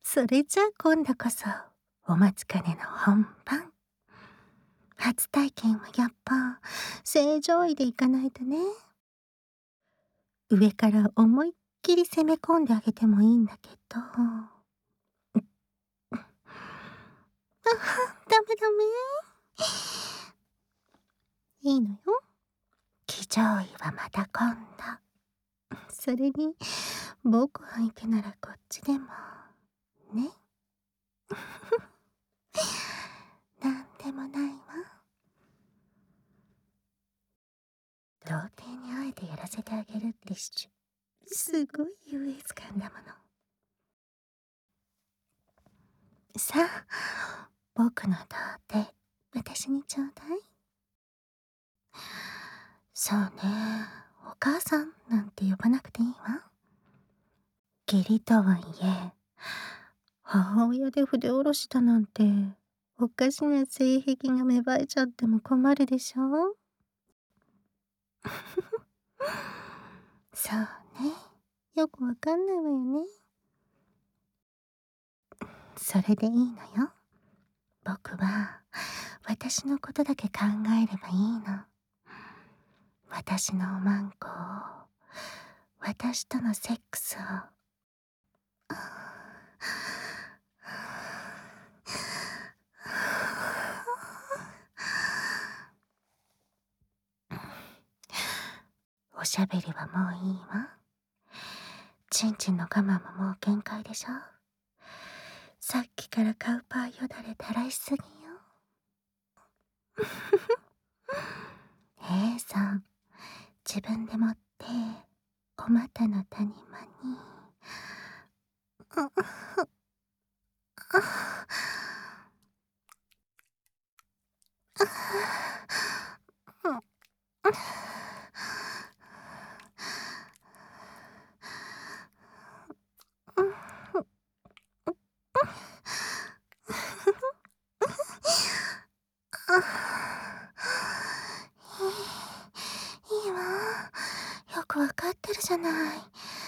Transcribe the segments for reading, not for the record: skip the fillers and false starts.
それじゃあ今度こそお待ちかねの本番。初体験はやっぱ正常位でいかないとね。上から思いっきり攻め込んであげてもいいんだけど。ダメダメ。いいのよ。騎乗位はまた今度。それに僕相手ならこっちでもね。なんでもないわ。童貞にあえてやらせてあげるってすごい優越感だもの。さあ、僕の童貞、私にちょうだい。そうね、お母さんなんて呼ばなくていいわ。義理とはいえ、母親で筆下ろしだなんて、おかしな性癖が芽生えちゃっても困るでしょ。そうね、よくわかんないわよね。それでいいのよ。僕は私のことだけ考えればいいの。私のおまんこを、私とのセックスを。おしゃべりはもういいわ。ちんちんの我慢ももう限界でしょ。さっきからカウパーよだれ垂らしすぎよ。さん、自分で持ってお股の谷間にいいわ。よくわかってるじゃない。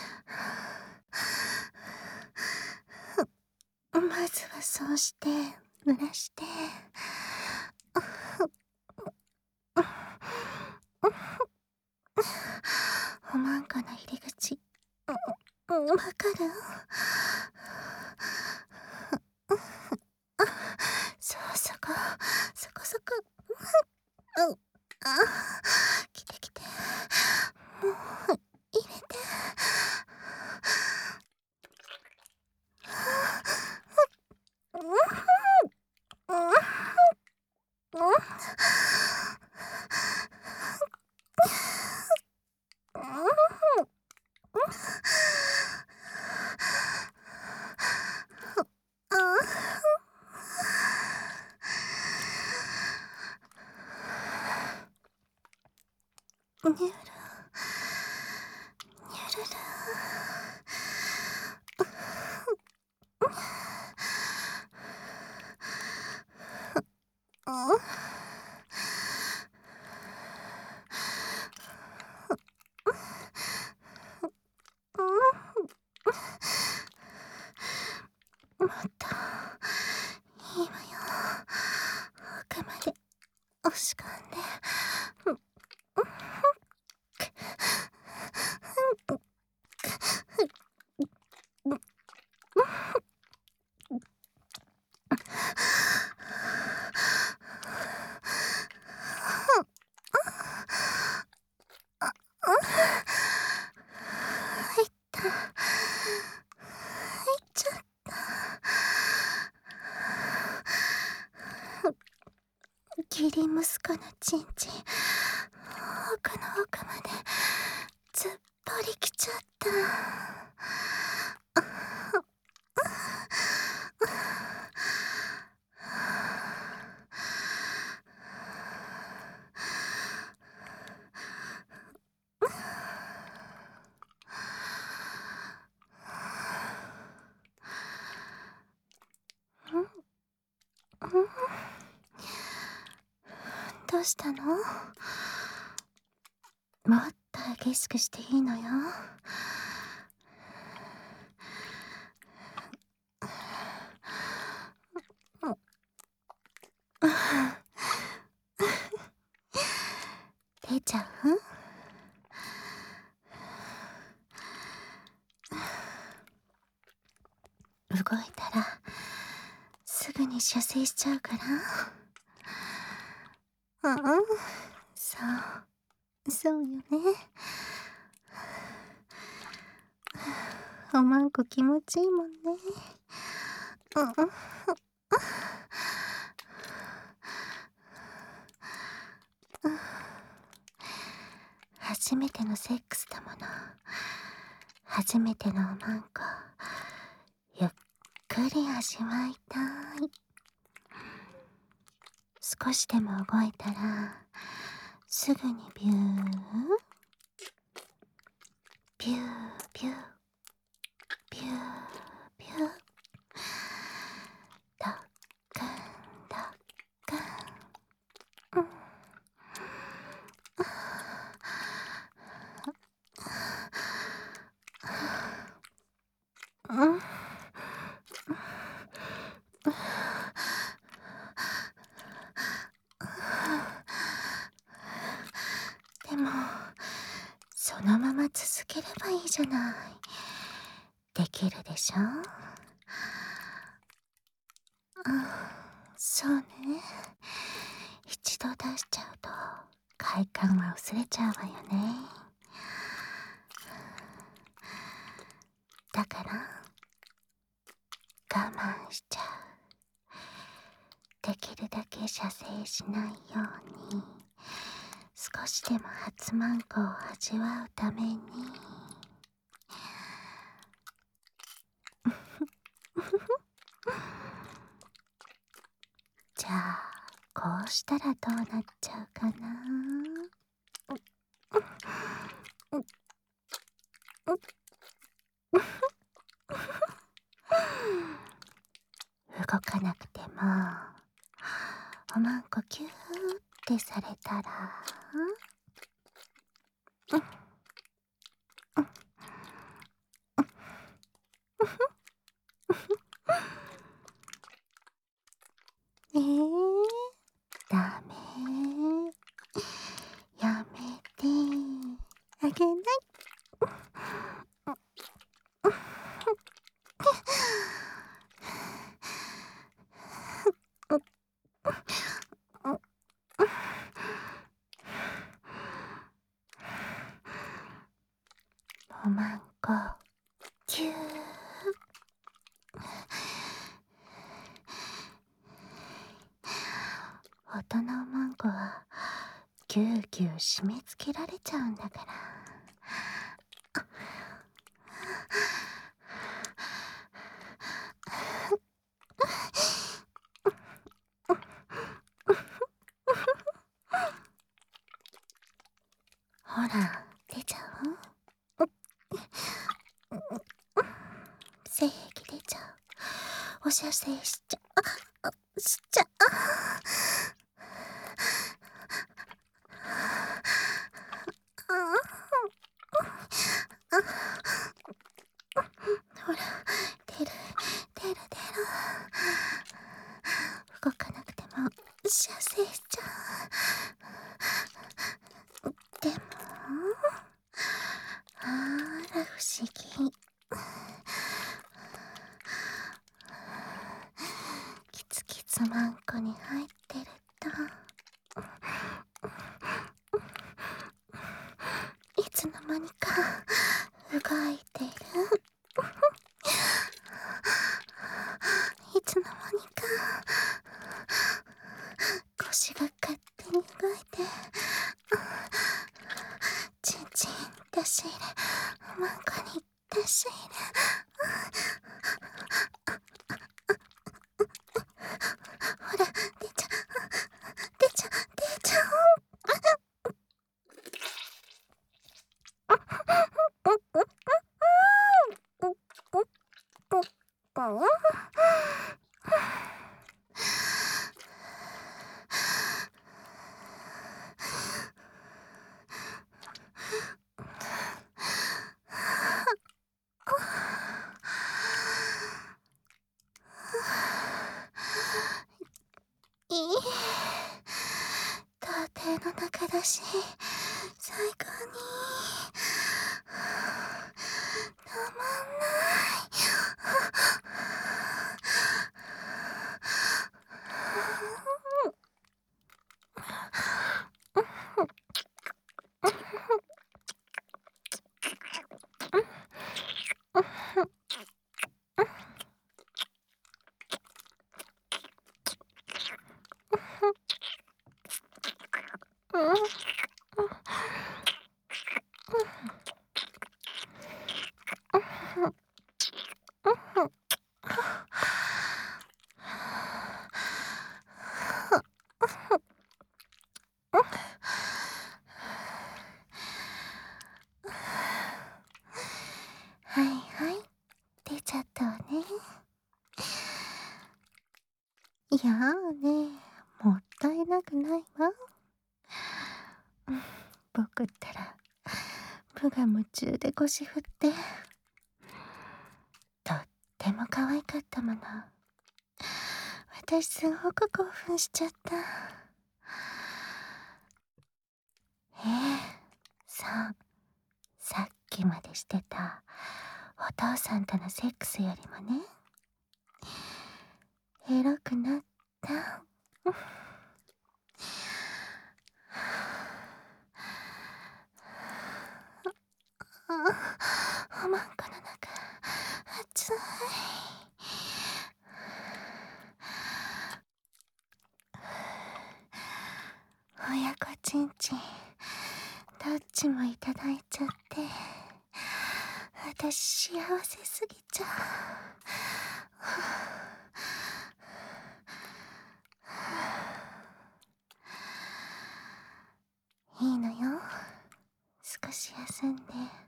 まずはそうして濡らして、おまんこの入り口、わかる？そうそこ、そこそこ。来て来て。もう入れて。にゅるにゅるる。もっといいわよ。奥まで押し込んで。入った。入っちゃった。義理息子のちんちん、奥の奥までずっぽりきちゃった。どうしたの？もっと激しくしていいのよ。 いたらすぐに射精しちゃうから。そうよね。おまんこ気持ちいいもんね。初めてのセックスだもの。初めてのおまんこ、ゆっくり味わいたい。少しでも動いたらすぐにビュービュービュービュービュー、ドッカンドッカン。でもそのまま続ければいいじゃない。できるでしょ。そうね。一度出しちゃうと快感は薄れちゃうわよね。だから我慢しちゃう。できるだけ射精しないように、少しでも初マンコを味わうために。じゃあこうしたらどうなっちゃうかな。動かなくてもおまんこキューってされたら、ダメ、やめてあげない。おまんこキュー。大人おまんこはぎゅうぎゅう締め付けられちゃうんだから。ほら出ちゃう。精液出ちゃう。お射精しちゃう。しちゃう。ほら出る出る出る。動かなくても射精しちゃう。でもあら不思議。キツキツマンコに入ってるといつの間にか動いてる。いつの間にか腰が勝手に動いて、チンチン出し入れ、マンコに出し入れ。ほら出ちゃ出ちゃ出ちゃう。いい童貞の中だし最高にたまんない。 やね、もったいなくないわ。僕ったら、無我夢中で腰振って、とっても可愛かったもの。私すごく興奮しちゃった。そう、さっきまでしてたお父さんとのセックスよりもね、エロくなった。おまんこの中、熱い。親子ちんちん、どっちもいただいちゃって、私幸せすぎちゃう。いいのよ。少し休んで。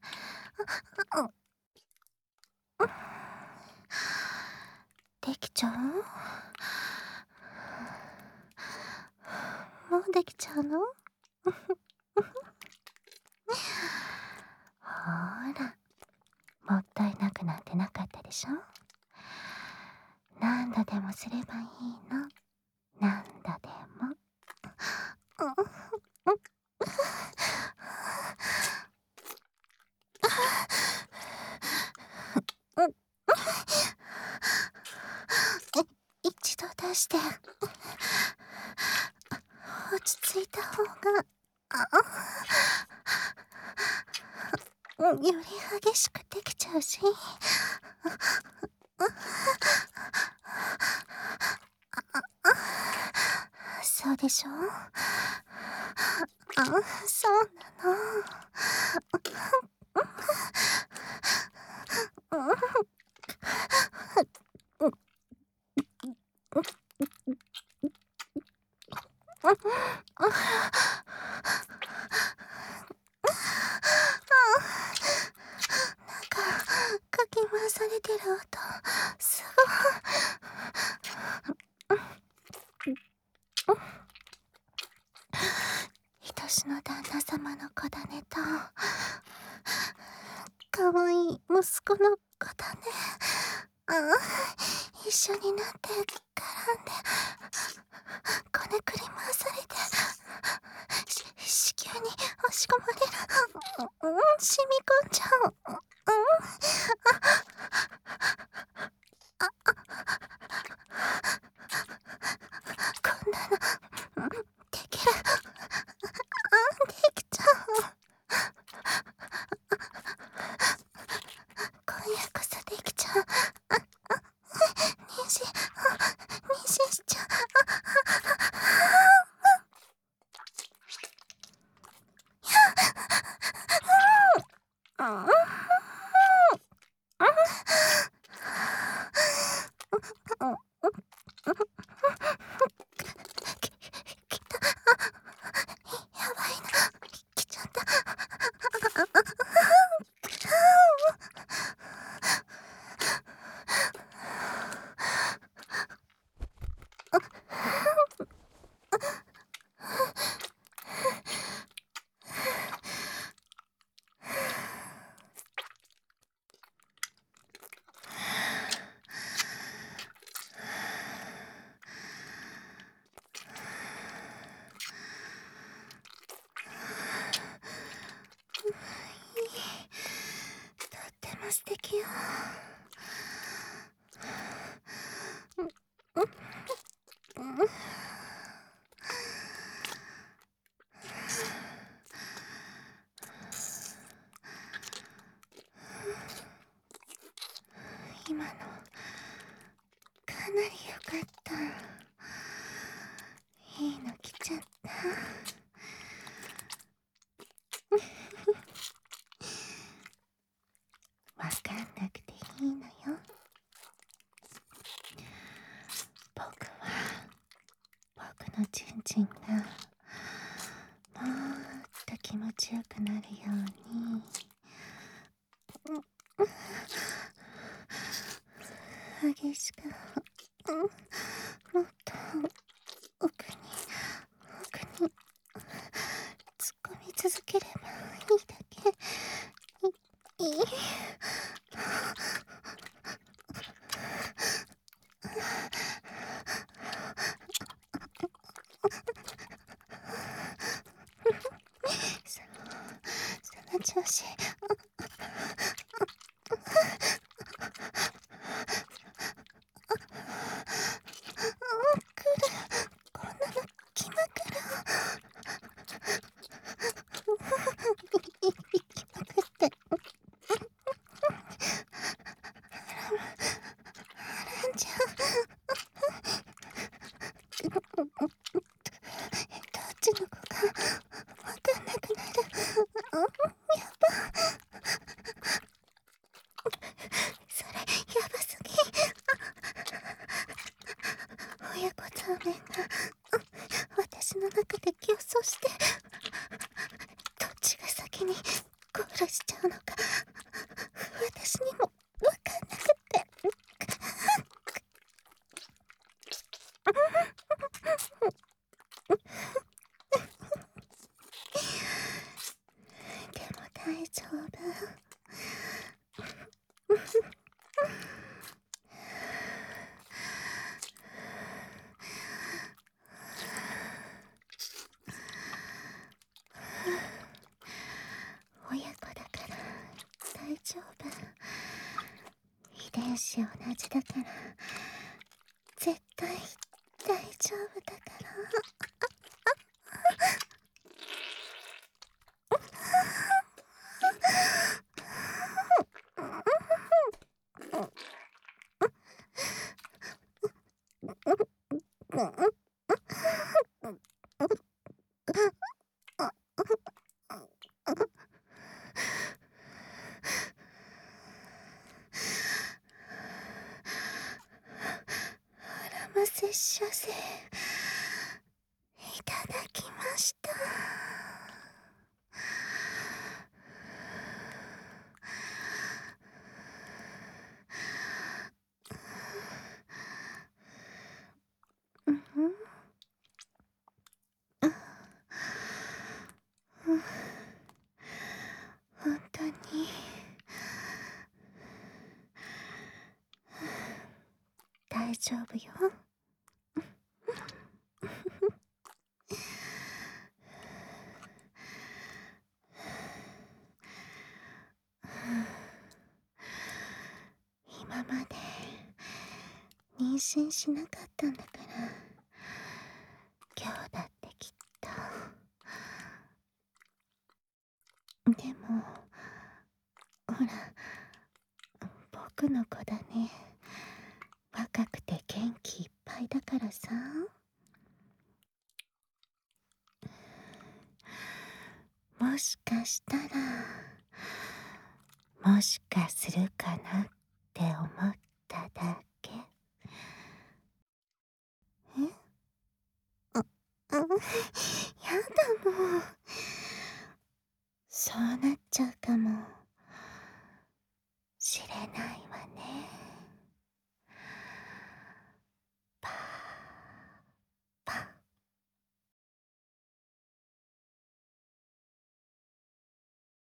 できちゃう？もうできちゃうの？ほーら、もったいなくなんてなかったでしょ？何度でもすればいいの。何度でも。一度出して、落ち着いた方が、より激しくできちゃうし。そうでしょ？そうなの。かき回されてる音、すごい。愛しの旦那様の子種と、かわいい息子の子種、一緒になって絡んで、こねくり回されて、子宮に押し込まれる。染み込んじゃう。こんなの、できる。できちゃう。今夜こそできちゃう。妊娠しちゃう。やばいな。来ちゃった。とっても素敵よ。今のかなり良かった。いいの来ちゃった。わかんなくていいのよ。僕は僕のチンチンがもっと気持ちよくなるように、激しく、もっとし。こんなの気まぐれ。行きまくって。ランちゃん。どっちの子かわかんなくなる。やば。それ、やばすぎ。親子ザーメンが私の中で競争して、どっちが先にゴールしちゃうのか、私にもわかんなくって。でも大丈夫。親子だから大丈夫。遺伝子同じだから絶対大丈夫だから。アラマ摂取税いただきました。本当に大丈夫よ。今まで妊娠しなかったんだから今日だってきっと。でもほら、僕の子だね。若くて元気いっぱいだからさ。もしかしたら、もしかするかなって思っただけ。え？やだもう。そうなっちゃうかもしれない。